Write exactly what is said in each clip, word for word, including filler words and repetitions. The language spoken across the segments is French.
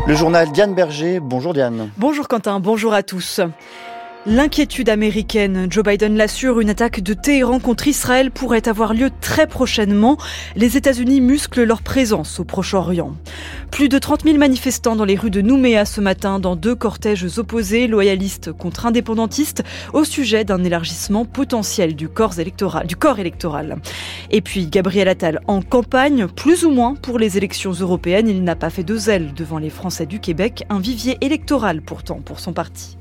Le journal Diane Berger. Bonjour Diane. Bonjour Quentin, bonjour à tous. L'inquiétude américaine, Joe Biden l'assure, une attaque de Téhéran contre Israël pourrait avoir lieu très prochainement. Les États-Unis musclent leur présence au Proche-Orient. Plus de trente mille manifestants dans les rues de Nouméa ce matin dans deux cortèges opposés, loyalistes contre indépendantistes, au sujet d'un élargissement potentiel du corps électoral. Du corps électoral. Et puis Gabriel Attal en campagne, plus ou moins pour les élections européennes. Il n'a pas fait de zèle devant les Français du Québec, un vivier électoral pourtant pour son parti.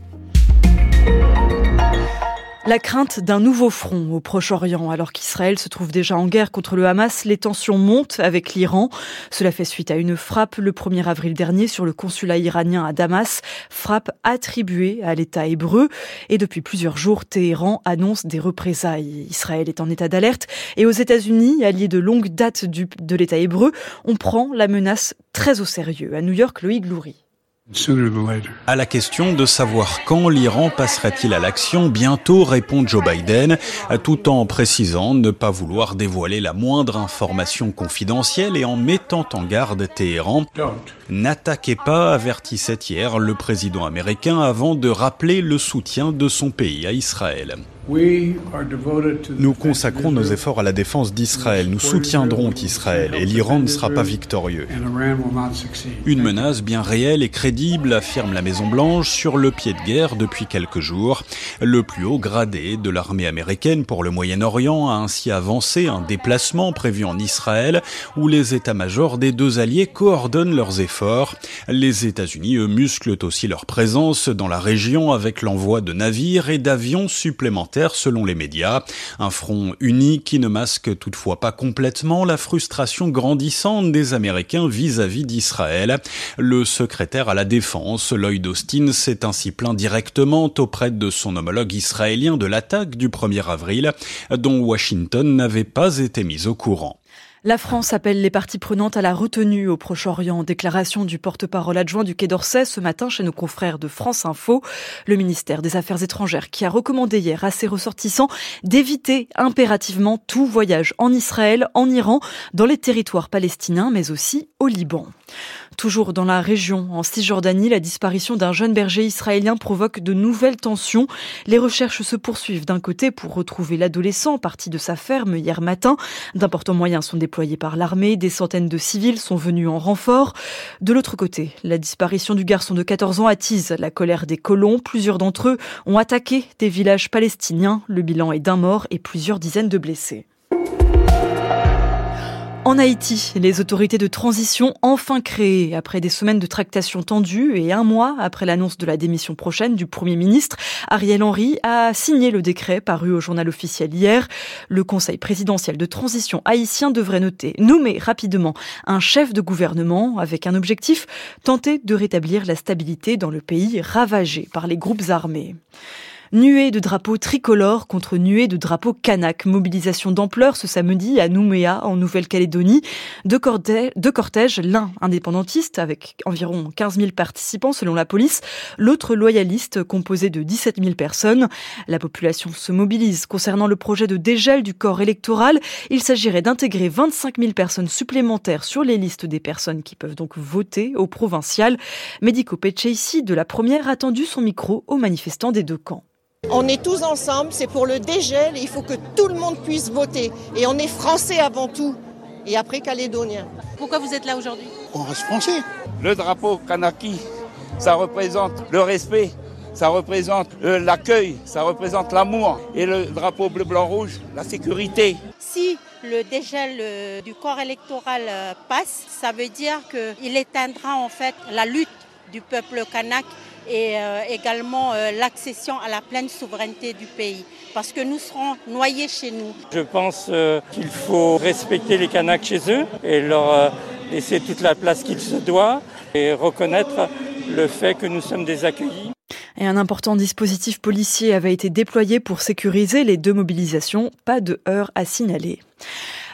La crainte d'un nouveau front au Proche-Orient. Alors qu'Israël se trouve déjà en guerre contre le Hamas, les tensions montent avec l'Iran. Cela fait suite à une frappe le premier avril dernier sur le consulat iranien à Damas, frappe attribuée à l'État hébreu. Et depuis plusieurs jours, Téhéran annonce des représailles. Israël est en état d'alerte. Et aux États-Unis, alliés de longue date du, de l'État hébreu, on prend la menace très au sérieux. À New York, Loïc Loury. À la question de savoir quand l'Iran passerait-il à l'action, bientôt répond Joe Biden, tout en précisant ne pas vouloir dévoiler la moindre information confidentielle et en mettant en garde Téhéran. N'attaquez pas, avertissait hier le président américain avant de rappeler le soutien de son pays à Israël. Nous consacrons nos efforts à la défense d'Israël. Nous soutiendrons Israël et l'Iran ne sera pas victorieux. Une menace bien réelle et crédible, affirme la Maison-Blanche, sur le pied de guerre depuis quelques jours. Le plus haut gradé de l'armée américaine pour le Moyen-Orient a ainsi avancé un déplacement prévu en Israël où les états-majors des deux alliés coordonnent leurs efforts. Les États-Unis, eux, musclent aussi leur présence dans la région avec l'envoi de navires et d'avions supplémentaires selon les médias. Un front uni qui ne masque toutefois pas complètement la frustration grandissante des Américains vis-à-vis d'Israël. Le secrétaire à la Défense, Lloyd Austin, s'est ainsi plaint directement auprès de son homologue israélien de l'attaque du premier avril, dont Washington n'avait pas été mis au courant. La France appelle les parties prenantes à la retenue au Proche-Orient. Déclaration du porte-parole adjoint du Quai d'Orsay ce matin chez nos confrères de France Info. Le ministère des Affaires étrangères qui a recommandé hier à ses ressortissants d'éviter impérativement tout voyage en Israël, en Iran, dans les territoires palestiniens, mais aussi au Liban. Toujours dans la région, en Cisjordanie, la disparition d'un jeune berger israélien provoque de nouvelles tensions. Les recherches se poursuivent d'un côté pour retrouver l'adolescent parti de sa ferme hier matin. D'importants moyens sont déployés par l'armée, des centaines de civils sont venus en renfort. De l'autre côté, la disparition du garçon de quatorze ans attise la colère des colons. Plusieurs d'entre eux ont attaqué des villages palestiniens. Le bilan est d'un mort et plusieurs dizaines de blessés. En Haïti, les autorités de transition enfin créées après des semaines de tractations tendues et un mois après l'annonce de la démission prochaine du Premier ministre, Ariel Henry a signé le décret paru au journal officiel hier. Le Conseil présidentiel de transition haïtien devrait noter, nommer rapidement un chef de gouvernement avec un objectif, tenter de rétablir la stabilité dans le pays ravagé par les groupes armés. Nuée de drapeaux tricolores contre nuée de drapeaux kanak. Mobilisation d'ampleur ce samedi à Nouméa, en Nouvelle-Calédonie. Deux cortèges, deux cortèges, l'un indépendantiste avec environ quinze mille participants selon la police, l'autre loyaliste composé de dix-sept mille personnes. La population se mobilise concernant le projet de dégel du corps électoral. Il s'agirait d'intégrer vingt-cinq mille personnes supplémentaires sur les listes des personnes qui peuvent donc voter au provincial. Medico Pecceissi de la Première a tendu son micro aux manifestants des deux camps. On est tous ensemble, c'est pour le dégel, il faut que tout le monde puisse voter. Et on est français avant tout, et après calédonien. Pourquoi vous êtes là aujourd'hui ? On reste français. Le drapeau kanaki, ça représente le respect, ça représente euh, l'accueil, ça représente l'amour. Et le drapeau bleu-blanc-rouge, la sécurité. Si le dégel euh, du corps électoral euh, passe, ça veut dire qu'il éteindra en fait la lutte du peuple kanak et euh, également euh, l'accession à la pleine souveraineté du pays, parce que nous serons noyés chez nous. Je pense euh, qu'il faut respecter les Kanaks chez eux et leur euh, laisser toute la place qu'il se doit et reconnaître le fait que nous sommes des accueillis. Et un important dispositif policier avait été déployé pour sécuriser les deux mobilisations. Pas de heurts à signaler.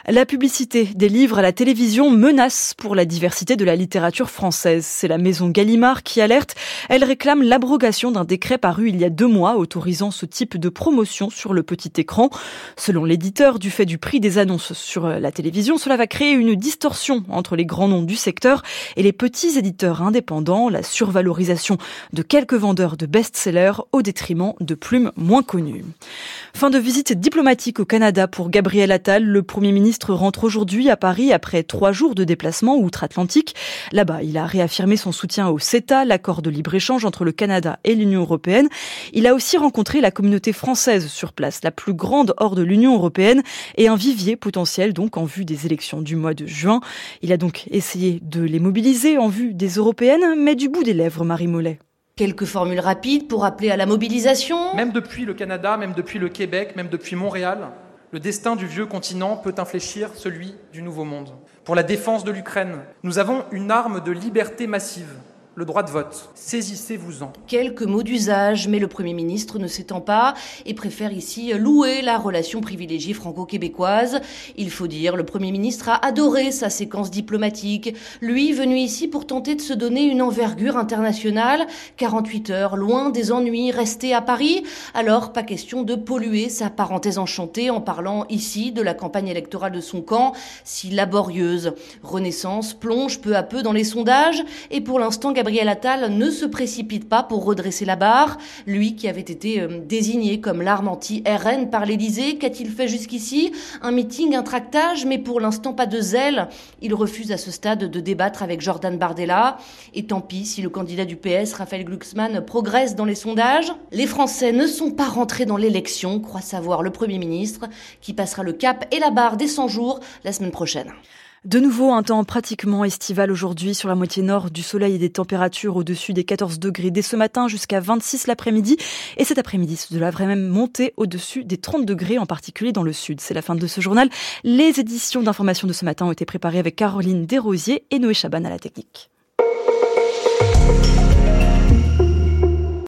La publicité des livres à la télévision menace pour la diversité de la littérature française. C'est la maison Gallimard qui alerte. Elle réclame l'abrogation d'un décret paru il y a deux mois autorisant ce type de promotion sur le petit écran. Selon l'éditeur, du fait du prix des annonces sur la télévision, cela va créer une distorsion entre les grands noms du secteur et les petits éditeurs indépendants, la survalorisation de quelques vendeurs de best-sellers au détriment de plumes moins connues. Fin de visite diplomatique au Canada pour Gabriel Attal. Le Premier ministre rentre aujourd'hui à Paris après trois jours de déplacement outre-Atlantique. Là-bas, il a réaffirmé son soutien au CETA, l'accord de libre-échange entre le Canada et l'Union européenne. Il a aussi rencontré la communauté française sur place, la plus grande hors de l'Union européenne et un vivier potentiel donc en vue des élections du mois de juin. Il a donc essayé de les mobiliser en vue des européennes, mais du bout des lèvres, Marie Mollet. Quelques formules rapides pour appeler à la mobilisation. Même depuis le Canada, même depuis le Québec, même depuis Montréal, le destin du vieux continent peut infléchir celui du nouveau monde. Pour la défense de l'Ukraine, nous avons une arme de liberté massive, le droit de vote. Saisissez-vous-en. Quelques mots d'usage, mais le Premier ministre ne s'étend pas et préfère ici louer la relation privilégiée franco-québécoise. Il faut dire, le Premier ministre a adoré sa séquence diplomatique. Lui, venu ici pour tenter de se donner une envergure internationale. quarante-huit heures, loin des ennuis, resté à Paris. Alors, pas question de polluer sa parenthèse enchantée en parlant ici de la campagne électorale de son camp, si laborieuse. Renaissance plonge peu à peu dans les sondages et pour l'instant, Gabriel Attal ne se précipite pas pour redresser la barre. Lui qui avait été euh, désigné comme l'arme anti-R N par l'Élysée, qu'a-t-il fait jusqu'ici? Un meeting, un tractage, mais pour l'instant pas de zèle. Il refuse à ce stade de débattre avec Jordan Bardella. Et tant pis si le candidat du P S, Raphaël Glucksmann, progresse dans les sondages. Les Français ne sont pas rentrés dans l'élection, croit savoir le Premier ministre, qui passera le cap et la barre des cent jours la semaine prochaine. De nouveau, un temps pratiquement estival aujourd'hui sur la moitié nord, du soleil et des températures au-dessus des quatorze degrés dès ce matin jusqu'à vingt-six l'après-midi. Et cet après-midi, cela devrait même monter au-dessus des trente degrés, en particulier dans le sud. C'est la fin de ce journal. Les éditions d'information de ce matin ont été préparées avec Caroline Desrosiers et Noé Chaban à la technique.